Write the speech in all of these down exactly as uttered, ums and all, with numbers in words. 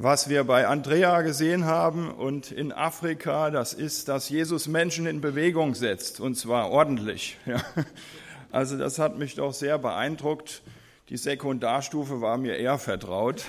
Was wir bei Andrea gesehen haben und in Afrika, das ist, dass Jesus Menschen in Bewegung setzt, und zwar ordentlich. Ja. Also das hat mich doch sehr beeindruckt. Die Sekundarstufe war mir eher vertraut.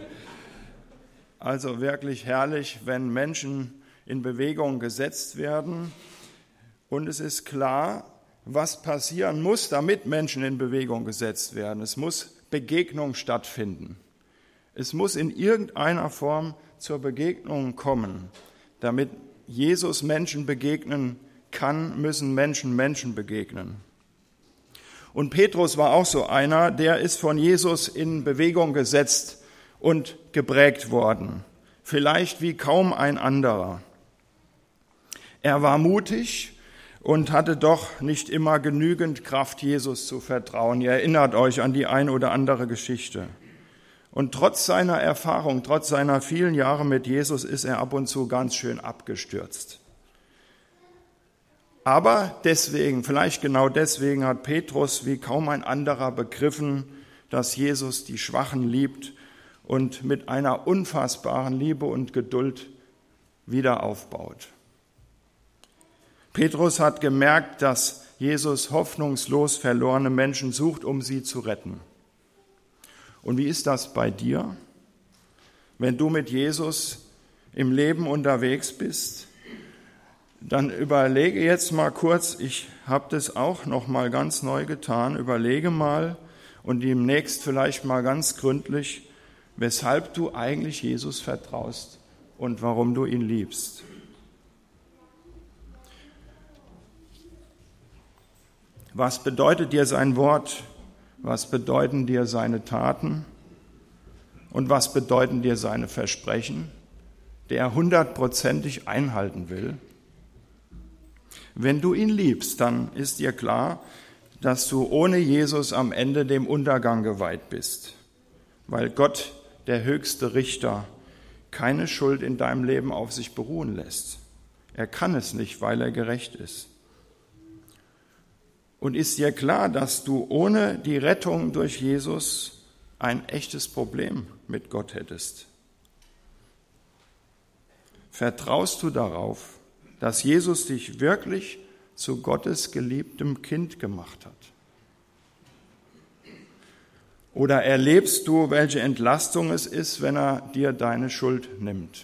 Also wirklich herrlich, wenn Menschen in Bewegung gesetzt werden. Und es ist klar, was passieren muss, damit Menschen in Bewegung gesetzt werden. Es muss Begegnung stattfinden. Es muss in irgendeiner Form zur Begegnung kommen. Damit Jesus Menschen begegnen kann, müssen Menschen Menschen begegnen. Und Petrus war auch so einer, der ist von Jesus in Bewegung gesetzt und geprägt worden. Vielleicht wie kaum ein anderer. Er war mutig und hatte doch nicht immer genügend Kraft, Jesus zu vertrauen. Ihr erinnert euch an die ein oder andere Geschichte. Und trotz seiner Erfahrung, trotz seiner vielen Jahre mit Jesus ist er ab und zu ganz schön abgestürzt. Aber deswegen, vielleicht genau deswegen hat Petrus wie kaum ein anderer begriffen, dass Jesus die Schwachen liebt und mit einer unfassbaren Liebe und Geduld wieder aufbaut. Petrus hat gemerkt, dass Jesus hoffnungslos verlorene Menschen sucht, um sie zu retten. Und wie ist das bei dir, wenn du mit Jesus im Leben unterwegs bist? Dann überlege jetzt mal kurz, ich habe das auch noch mal ganz neu getan, überlege mal und demnächst vielleicht mal ganz gründlich, weshalb du eigentlich Jesus vertraust und warum du ihn liebst. Was bedeutet dir sein Wort? Was bedeuten dir seine Taten? Und was bedeuten dir seine Versprechen, die er hundertprozentig einhalten will? Wenn du ihn liebst, dann ist dir klar, dass du ohne Jesus am Ende dem Untergang geweiht bist, weil Gott, der höchste Richter, keine Schuld in deinem Leben auf sich beruhen lässt. Er kann es nicht, weil er gerecht ist. Und ist dir klar, dass du ohne die Rettung durch Jesus ein echtes Problem mit Gott hättest? Vertraust du darauf, dass Jesus dich wirklich zu Gottes geliebtem Kind gemacht hat? Oder erlebst du, welche Entlastung es ist, wenn er dir deine Schuld nimmt?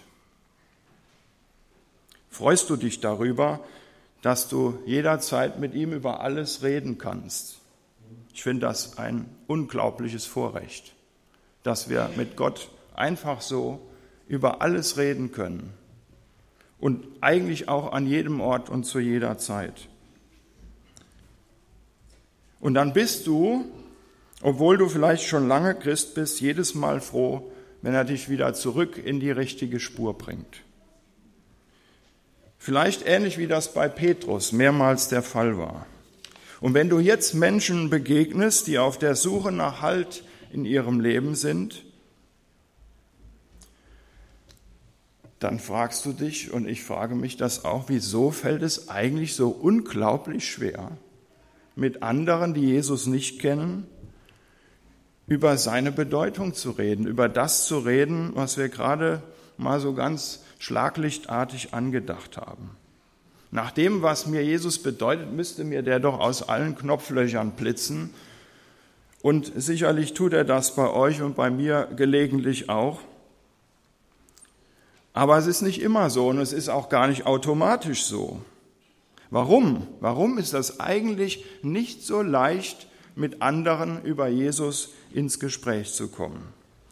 Freust du dich darüber, dass du jederzeit mit ihm über alles reden kannst? Ich finde das ein unglaubliches Vorrecht, dass wir mit Gott einfach so über alles reden können und eigentlich auch an jedem Ort und zu jeder Zeit. Und dann bist du, obwohl du vielleicht schon lange Christ bist, jedes Mal froh, wenn er dich wieder zurück in die richtige Spur bringt. Vielleicht ähnlich wie das bei Petrus mehrmals der Fall war. Und wenn du jetzt Menschen begegnest, die auf der Suche nach Halt in ihrem Leben sind, dann fragst du dich, und ich frage mich das auch, wieso fällt es eigentlich so unglaublich schwer, mit anderen, die Jesus nicht kennen, über seine Bedeutung zu reden, über das zu reden, was wir gerade mal so ganz schlaglichtartig angedacht haben. Nach dem, was mir Jesus bedeutet, müsste mir der doch aus allen Knopflöchern blitzen. Und sicherlich tut er das bei euch und bei mir gelegentlich auch. Aber es ist nicht immer so und es ist auch gar nicht automatisch so. Warum? Warum ist das eigentlich nicht so leicht, mit anderen über Jesus ins Gespräch zu kommen?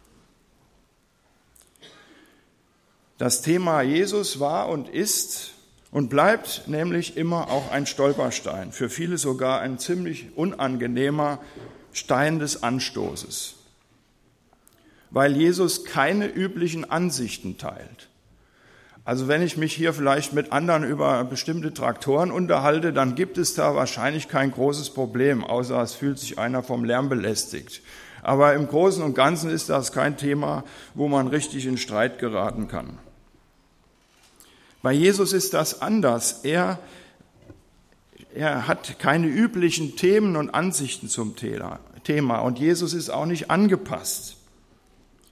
Das Thema Jesus war und ist und bleibt nämlich immer auch ein Stolperstein, für viele sogar ein ziemlich unangenehmer Stein des Anstoßes, weil Jesus keine üblichen Ansichten teilt. Also wenn ich mich hier vielleicht mit anderen über bestimmte Traktoren unterhalte, dann gibt es da wahrscheinlich kein großes Problem, außer es fühlt sich einer vom Lärm belästigt. Aber im Großen und Ganzen ist das kein Thema, wo man richtig in Streit geraten kann. Bei Jesus ist das anders. Er, er hat keine üblichen Themen und Ansichten zum Thema. Und Jesus ist auch nicht angepasst.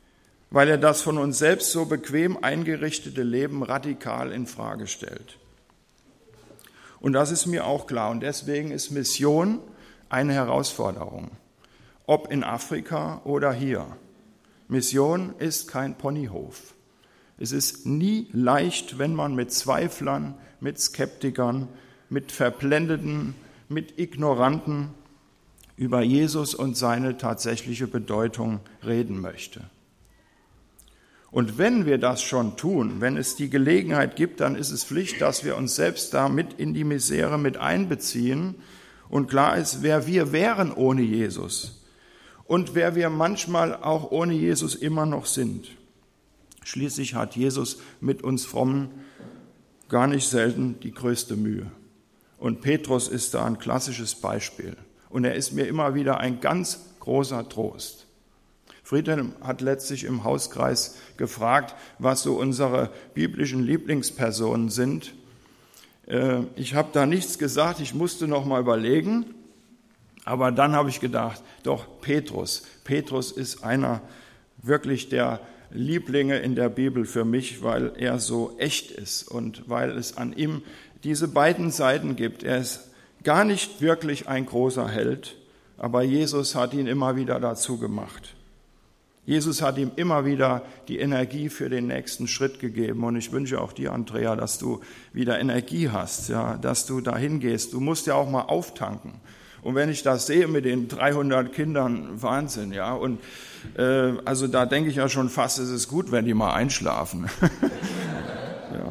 weil er das von uns selbst so bequem eingerichtete Leben radikal in Frage stellt. Und das ist mir auch klar. Und deswegen ist Mission eine Herausforderung, ob in Afrika oder hier. Mission ist kein Ponyhof. Es ist nie leicht, wenn man mit Zweiflern, mit Skeptikern, mit Verblendeten, mit Ignoranten über Jesus und seine tatsächliche Bedeutung reden möchte. Und wenn wir das schon tun, wenn es die Gelegenheit gibt, dann ist es Pflicht, dass wir uns selbst da mit in die Misere mit einbeziehen und klar ist, wer wir wären ohne Jesus und wer wir manchmal auch ohne Jesus immer noch sind. Schließlich hat Jesus mit uns Frommen gar nicht selten die größte Mühe. Und Petrus ist da ein klassisches Beispiel. Und er ist mir immer wieder ein ganz großer Trost. Friedhelm hat letztlich im Hauskreis gefragt, was so unsere biblischen Lieblingspersonen sind. Ich habe da nichts gesagt, ich musste noch mal überlegen. Aber dann habe ich gedacht, doch Petrus. Petrus ist einer wirklich der Lieblinge in der Bibel für mich, weil er so echt ist und weil es an ihm diese beiden Seiten gibt. Er ist gar nicht wirklich ein großer Held, aber Jesus hat ihn immer wieder dazu gemacht. Jesus hat ihm immer wieder die Energie für den nächsten Schritt gegeben. Und ich wünsche auch dir, Andrea, dass du wieder Energie hast, ja, dass du dahin gehst. Du musst ja auch mal auftanken. Und wenn ich das sehe mit den dreihundert Kindern, Wahnsinn, ja. Und äh, also da denke ich ja schon fast, es ist gut, wenn die mal einschlafen. Ja.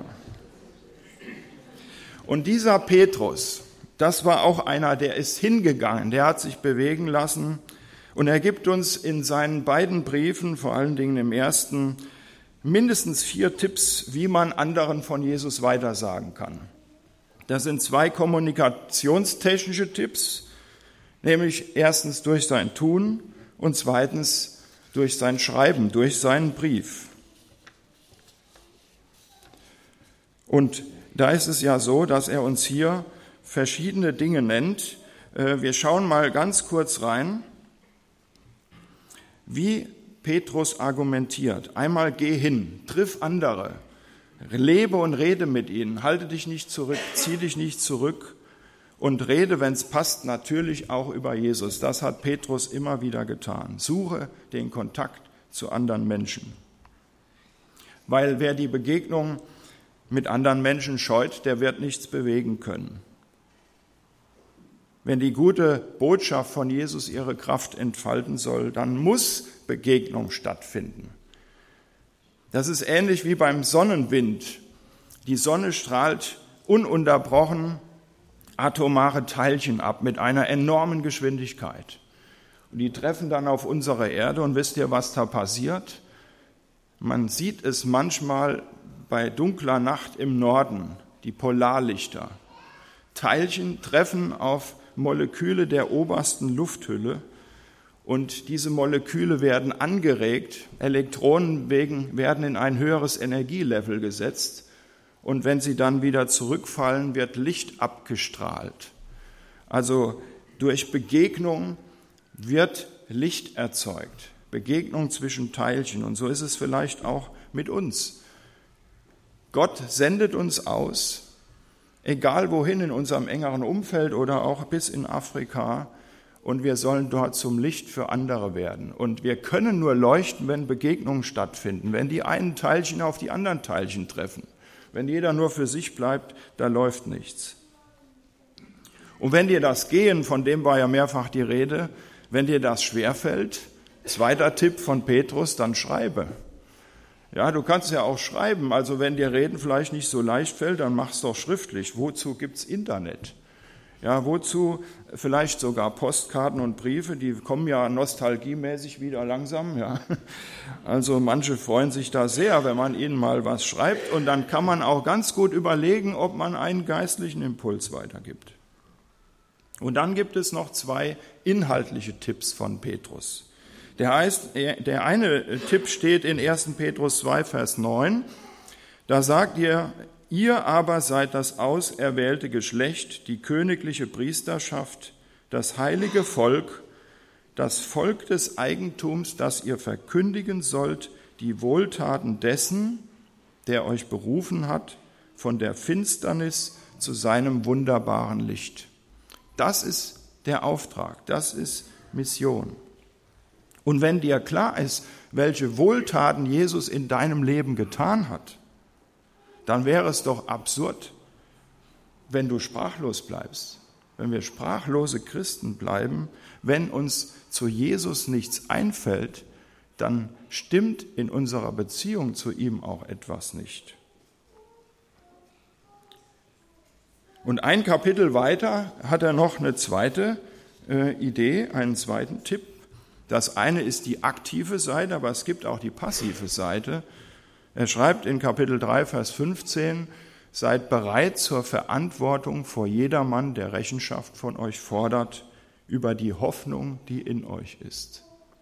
Und dieser Petrus, das war auch einer, der ist hingegangen, der hat sich bewegen lassen. Und er gibt uns in seinen beiden Briefen, vor allen Dingen im ersten, mindestens vier Tipps, wie man anderen von Jesus weitersagen kann. Das sind zwei kommunikationstechnische Tipps, nämlich erstens durch sein Tun und zweitens durch sein Schreiben, durch seinen Brief. Und da ist es ja so, dass er uns hier verschiedene Dinge nennt. Wir schauen mal ganz kurz rein, wie Petrus argumentiert. Einmal geh hin, triff andere, lebe und rede mit ihnen, halte dich nicht zurück, zieh dich nicht zurück und rede, wenn es passt, natürlich auch über Jesus. Das hat Petrus immer wieder getan. Suche den Kontakt zu anderen Menschen. Weil wer die Begegnung mit anderen Menschen scheut, der wird nichts bewegen können. Wenn die gute Botschaft von Jesus ihre Kraft entfalten soll, dann muss Begegnung stattfinden. Das ist ähnlich wie beim Sonnenwind. Die Sonne strahlt ununterbrochen atomare Teilchen ab mit einer enormen Geschwindigkeit. Und die treffen dann auf unsere Erde und wisst ihr, was da passiert? Man sieht es manchmal bei dunkler Nacht im Norden, die Polarlichter. Teilchen treffen auf Moleküle der obersten Lufthülle und diese Moleküle werden angeregt, Elektronen werden in ein höheres Energielevel gesetzt und wenn sie dann wieder zurückfallen, wird Licht abgestrahlt. Also durch Begegnung wird Licht erzeugt, Begegnung zwischen Teilchen und so ist es vielleicht auch mit uns. Gott sendet uns aus, egal wohin in unserem engeren Umfeld oder auch bis in Afrika. Und wir sollen dort zum Licht für andere werden. Und wir können nur leuchten, wenn Begegnungen stattfinden, wenn die einen Teilchen auf die anderen Teilchen treffen. Wenn jeder nur für sich bleibt, da läuft nichts. Und wenn dir das Gehen, von dem war ja mehrfach die Rede, wenn dir das schwerfällt, zweiter Tipp von Petrus, dann schreibe. Ja, du kannst ja auch schreiben, also wenn dir Reden vielleicht nicht so leicht fällt, dann mach's doch schriftlich. Wozu gibt's Internet? Ja, wozu vielleicht sogar Postkarten und Briefe, die kommen ja nostalgiemäßig wieder langsam. Ja. Also manche freuen sich da sehr, wenn man ihnen mal was schreibt und dann kann man auch ganz gut überlegen, ob man einen geistlichen Impuls weitergibt. Und dann gibt es noch zwei inhaltliche Tipps von Petrus. Der heißt, der eine Tipp steht in ersten Petrus zwei, Vers neun. Da sagt ihr, ihr aber seid das auserwählte Geschlecht, die königliche Priesterschaft, das heilige Volk, das Volk des Eigentums, das ihr verkündigen sollt die Wohltaten dessen, der euch berufen hat, von der Finsternis zu seinem wunderbaren Licht. Das ist der Auftrag, das ist Mission. Und wenn dir klar ist, welche Wohltaten Jesus in deinem Leben getan hat, dann wäre es doch absurd, wenn du sprachlos bleibst, wenn wir sprachlose Christen bleiben, wenn uns zu Jesus nichts einfällt, dann stimmt in unserer Beziehung zu ihm auch etwas nicht. Und ein Kapitel weiter hat er noch eine zweite äh, Idee, einen zweiten Tipp. Das eine ist die aktive Seite, aber es gibt auch die passive Seite. Er schreibt in Kapitel drei, Vers fünfzehn, seid bereit zur Verantwortung vor jedermann, der Rechenschaft von euch fordert, über die Hoffnung, die in euch ist.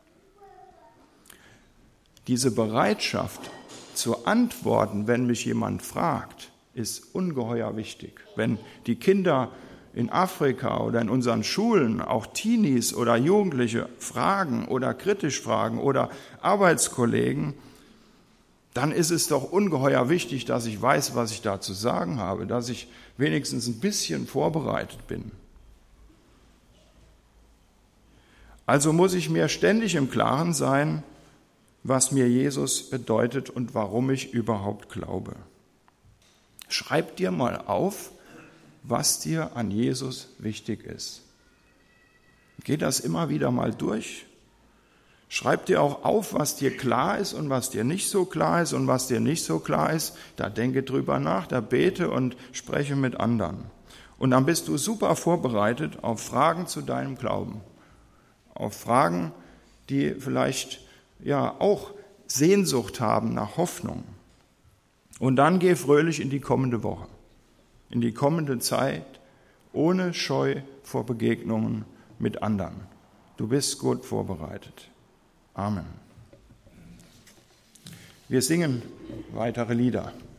Diese Bereitschaft zu antworten, wenn mich jemand fragt, ist ungeheuer wichtig. Wenn die Kinder in Afrika oder in unseren Schulen, auch Teenies oder Jugendliche fragen oder kritisch fragen oder Arbeitskollegen, dann ist es doch ungeheuer wichtig, dass ich weiß, was ich da zu sagen habe, dass ich wenigstens ein bisschen vorbereitet bin. Also muss ich mir ständig im Klaren sein, was mir Jesus bedeutet und warum ich überhaupt glaube. Schreib dir mal auf, was dir an Jesus wichtig ist. Geh das immer wieder mal durch. Schreib dir auch auf, was dir klar ist und was dir nicht so klar ist und was dir nicht so klar ist. Da denke drüber nach, da bete und spreche mit anderen. Und dann bist du super vorbereitet auf Fragen zu deinem Glauben. Auf Fragen, die vielleicht ja auch Sehnsucht haben nach Hoffnung. Und dann geh fröhlich in die kommende Woche, in die kommende Zeit, ohne Scheu vor Begegnungen mit anderen. Du bist gut vorbereitet. Amen. Wir singen weitere Lieder.